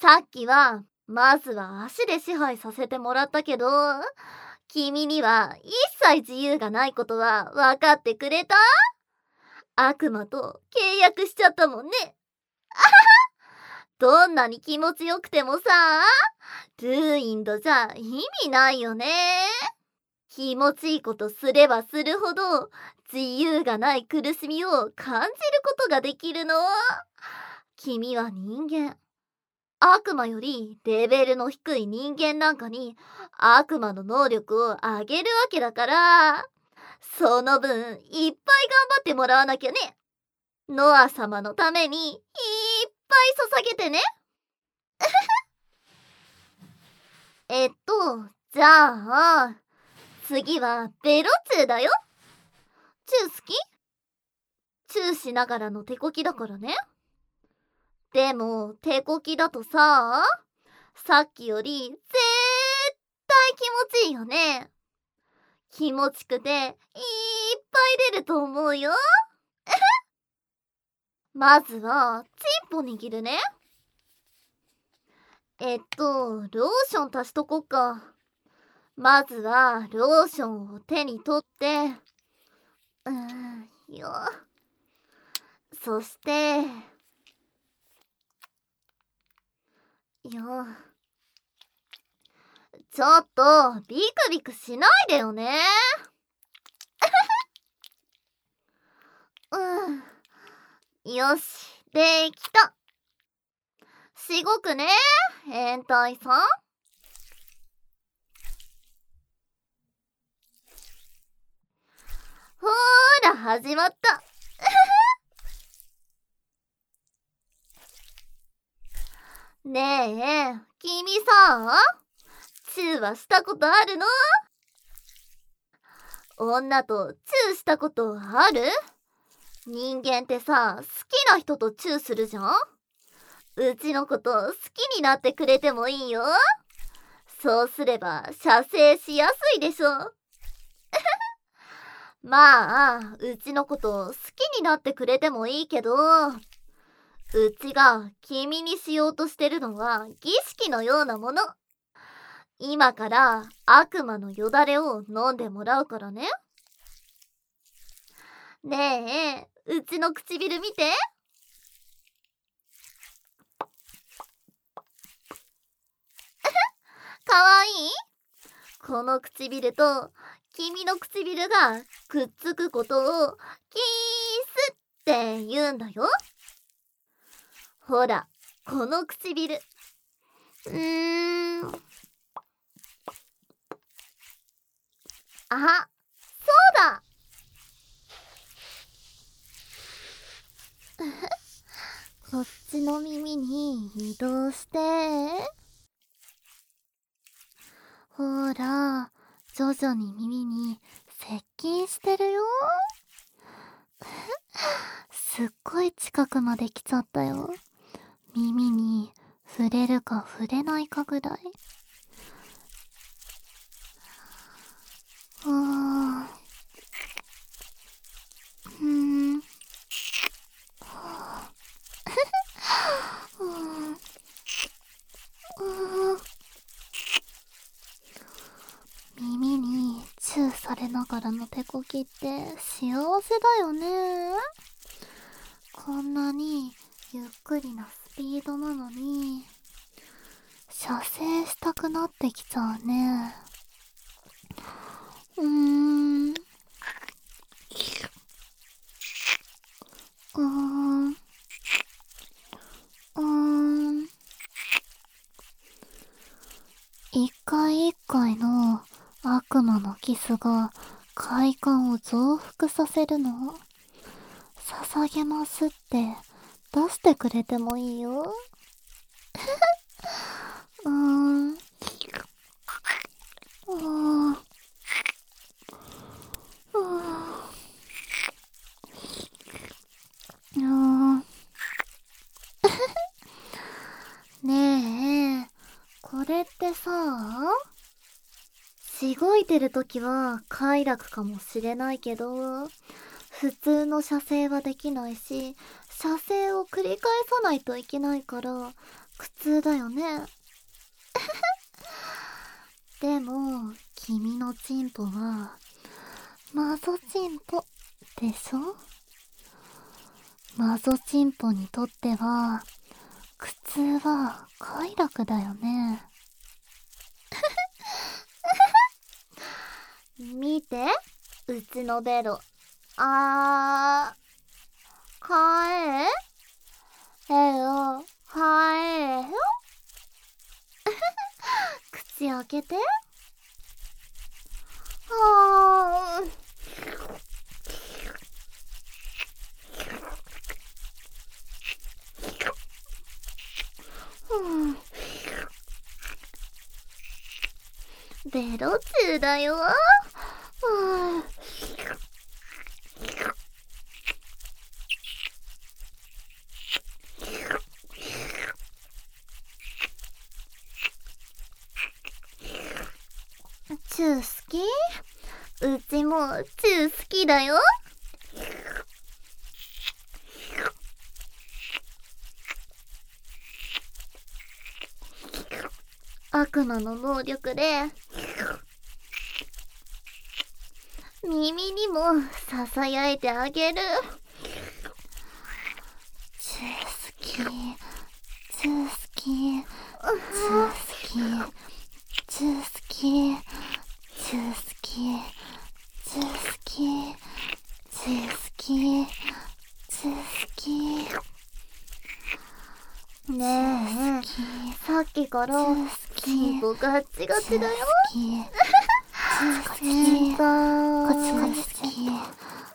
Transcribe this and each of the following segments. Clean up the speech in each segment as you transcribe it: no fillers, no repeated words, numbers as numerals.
さっきはまずは足で支配させてもらったけど、君には一切自由がないことは分かってくれた？悪魔と契約しちゃったもんね。どんなに気持ちよくてもさ、ルーインドじゃ意味ないよね。気持ちいいことすればするほど自由がない苦しみを感じることができるの。君は人間。悪魔よりレベルの低い人間なんかに悪魔の能力を上げるわけだから、その分いっぱい頑張ってもらわなきゃね。ノア様のためにいっぱい捧げてね。じゃあ次はベロチューだよ。チュー好き？チューしながらの手こきだからね。でも手こきだとさっきより絶対気持ちいいよね。気持ちくていっぱい出ると思うよ。まずはチンポ握るね。ローション足しとこっか。まずはローションを手に取って、よ。そしてよ。ちょっとビクビクしないでよね。よし、できた。しごくね、変態さん。ほーら始まった。ねえ、君さ、チューはしたことあるの？女とチューしたことある？人間ってさ、好きな人とチューするじゃん？うちのこと好きになってくれてもいいよ。そうすれば射精しやすいでしょ。まあ、うちのこと好きになってくれてもいいけど、うちが君にしようとしてるのは儀式のようなもの。今から悪魔のよだれを飲んでもらうからね。ねえ、うちの唇見て。かわいい？この唇と君の唇がくっつくことをキースって言うんだよ。ほら、この唇。あ、そうだ。こっちの耳に移動して。ほら、徐々に耳に接近してるよ。すっごい近くまで来ちゃったよ。耳に触れるか触れないかぐらい。耳にチューされながらの手こきって幸せだよね。こんなにゆっくりなスピードなのに射精したくなってきちゃうね。一回一回の悪魔のキスが快感を増幅させるの。捧げますって出してくれてもいいよ。ねえ、これってさ、しごいてるときは快楽かもしれないけど、普通の射精はできないし、射精を繰り返さないといけないから、 苦痛だよね。でも君のチンポはマゾチンポでしょ。マゾチンポにとっては苦痛は快楽だよね。見て、うちのベロ。かえよ、かえよ。口開けて。ベロ中だよ。チュー好き？うちもチュー好きだよ。悪魔の能力で耳にもささやいてあげる。チュー好き、チュー好き、チュー好き、チュー好き、チュー好き、チュー好き、チュー好き、チュー好き。ねえ、さっきからチンポガッチガチだよ。先輩、カチカチチンポ、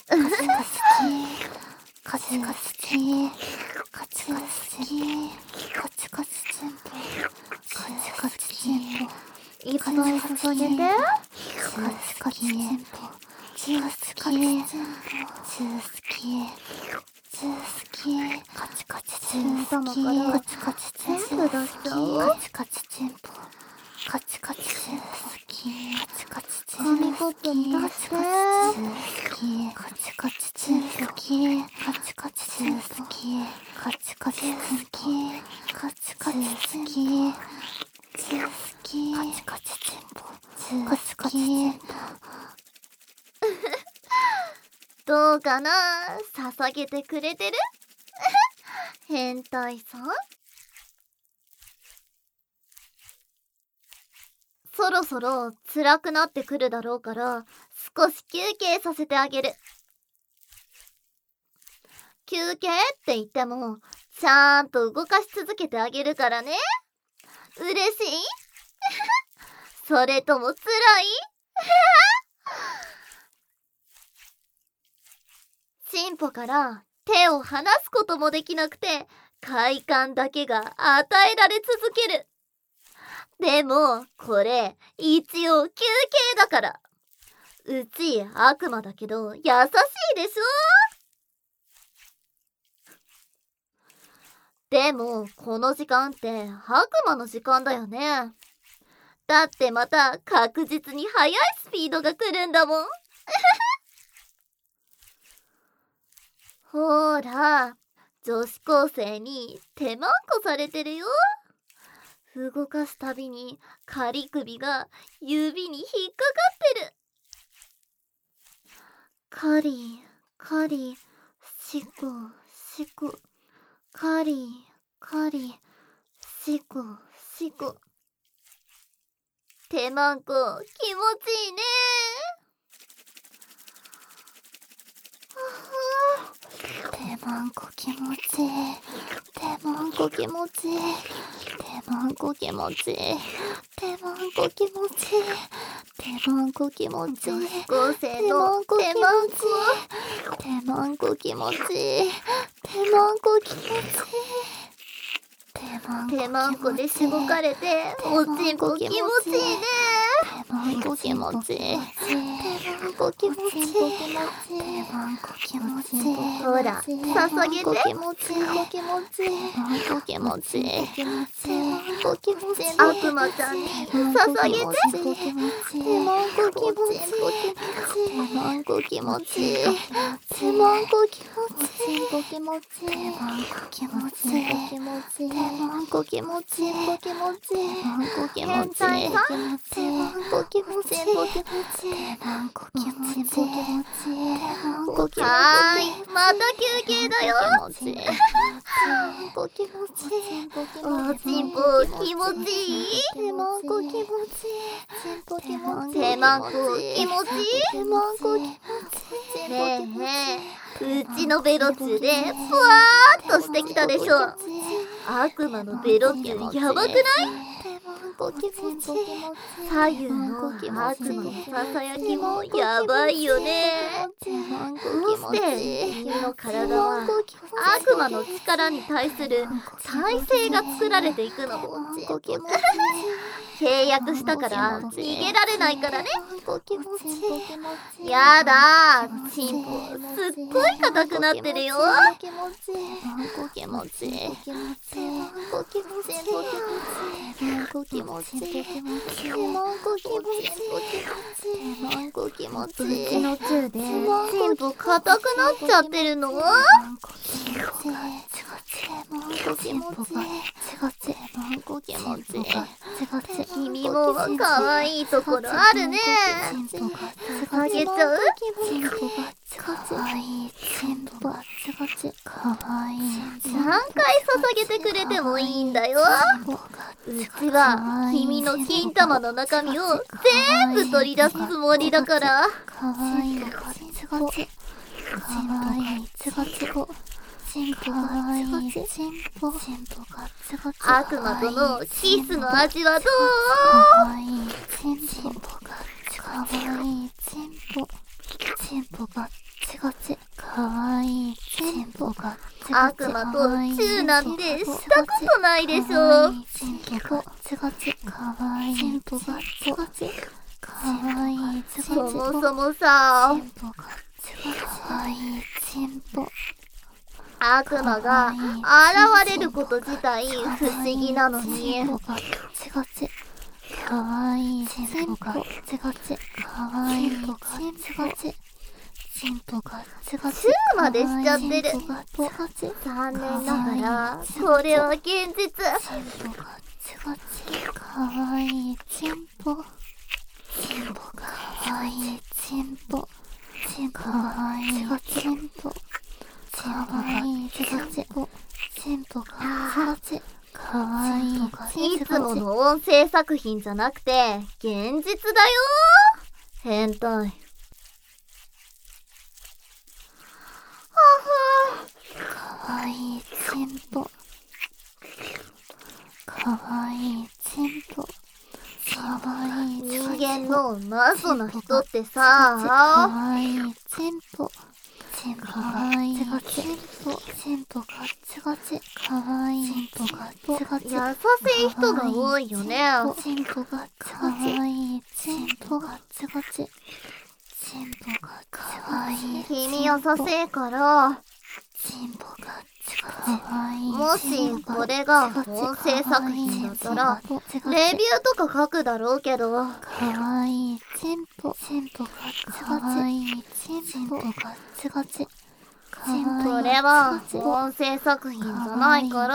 カチカチチンポ、カチカチチンポ、カチカチチンポ、カチカチチンポ、カチカチチンポ、いっぱい注げて。カチカチチンポ、チュー好き、チュー好き、チュー好き、カチカチチンポ、カチカチチンポ、カチカチチンポ、カチカチチンポ、カチカチチンポ、紙コップに出して。カチカチチンポ、カチカチチンポ、カチカチチンポ、カチカチチンポ、チュー好き、カチカチチンポ、カチカチチンポ。どうかな、捧げてくれてる？変態さん。そろそろ辛くなってくるだろうから少し休憩させてあげる。休憩って言ってもちゃんと動かし続けてあげるからね。嬉しい？それとも辛い？チンポから手を離すこともできなくて快感だけが与えられ続ける。でもこれ一応休憩だから。うち悪魔だけど優しいでしょ。でもこの時間って悪魔の時間だよね。だってまた確実に速いスピードが来るんだもん。ほら、女子高生に手まんこされてるよ。動かすたびに仮首が指に引っかかってる。カリカリシコシコ、カリカリシコシコ。手まんこ気持ちいいね。手まんこ気持ちいい、手まんこ気持ちいい、手まんこ気持ちいい、手まんこ気持ちいい、手まんこ気持ちいい、女子高生の手まんこ、手まんこ気持ちいい、手まんこ気持ちいい、手まんこでしごかれておちんぽ気持ちいいね。手まんこ気持ちいい、手まんこ気持ちいい、手まんこ気持ちいい。ほら捧げて。気持ちいい、気持ちいい、手まんこ気持ちいい、手まんこ気持ちいい。悪魔ちゃんに捧げて。手まんこ気持ちいい、手まんこ気持ちいい、手まんこ気持ちいい。 ちんぽ気持ちいい。てまんこ気持ちいい。てまんこ気持ちいい。てまんこ気持ちいい。てまんこ気持ちいい。てまんこ気持ちいい。てまんこ気持ちいい。てまんこ気持ちいい。はーい、また休憩だよ。おちんぽ気持ちいい。おちんぽ気持ちいい。てまんこ気持ちいい。てまんこ気持ちいい。てまんこ気持ちいい。てまんこ気持ちいい。ねえねえ、うちのベロチューでふわーっとしてきたでしょ。悪魔のベロチューやばくない？左右の悪魔のささやきもやばいよね。どうして君の体は悪魔の力に対する耐性が作られていくの？契約したから逃げられないからね。やだー、チンポすっごい硬くなってるよ。うちのチューでチンポ硬くなっちゃってるの？君も可愛いところあるね。あげちゃう？何回捧げてくれてもいいんだよ。うちは君の金玉の中身を全部取り出すつもりだから。悪魔とのキスの味はどう？悪魔とチューなんてしたことないでしょ。そもそもさ、悪魔が現れること自体不思議なのに、チューまでしちゃってる。残念ながらこれは現実。いつもの音声作品じゃなくて現実だよ。変態。人間の謎な人ってさ、優しい人が多いよね。君優しいから、もしこれが音声作品だったらレビューとか書くだろうけど、これは音声作品じゃないから、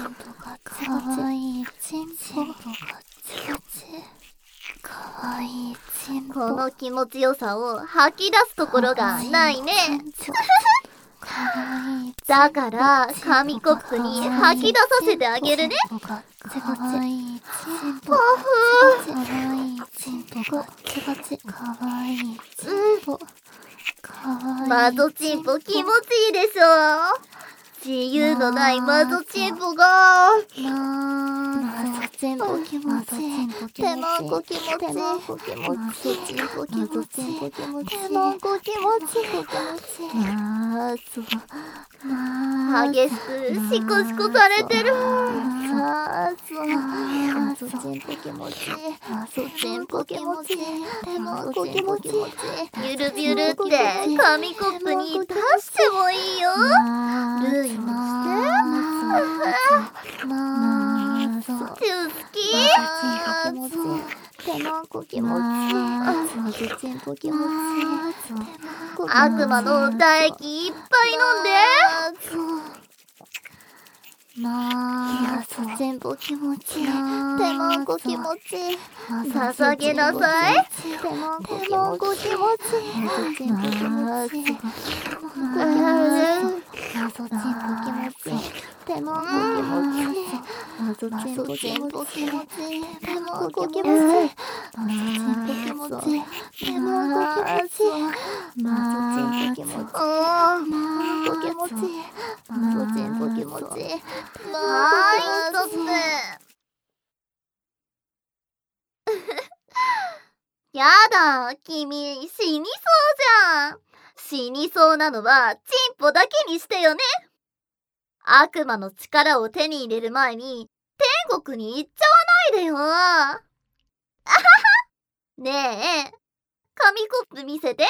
この気持ちよさを吐き出すところがないね。だから紙コップに吐き出させてあげるね。マゾチンポ気持ちいいでしょ。自由のないマゾチンポが。てまんこ気持ちいい。てまんこ気持ちいい。てまんこ気持ちいい。てまんこ気持ちいい。激しくシコシコされてる。ゆるびゅるって紙コップに出してもいいよ。ルイもして。チュー好き？ 卵気持ちいい。全部気持ちいい。悪魔の唾液いっぱい飲んで。全部気持ちいい。卵気持ちいい。捧げなさい。卵気持ちいい。全部気持ちいい。手も気持ちいい。全部気持ちいい。手も気持ちいい。手も気持ちいい。全部気持ちいい。手も気持ちいい。全部気持ちいい。はい、ストップ。やだ、君死にそうじゃん。死にそうなのはチンポだけにしてよね。悪魔の力を手に入れる前に天国に行っちゃわないでよ。ねえ、紙コップ見せて。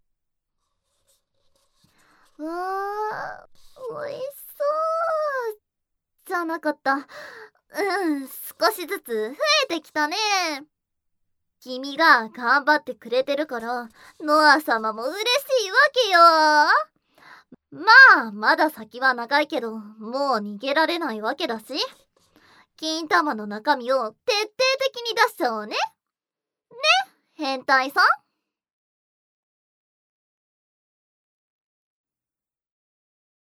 わー、おいしそうじゃなかった。少しずつ増えてきたね。君が頑張ってくれてるからノア様も嬉しいわけよ。まあまだ先は長いけど、もう逃げられないわけだし、金玉の中身を徹底的に出しちゃおうね。ね、変態さん。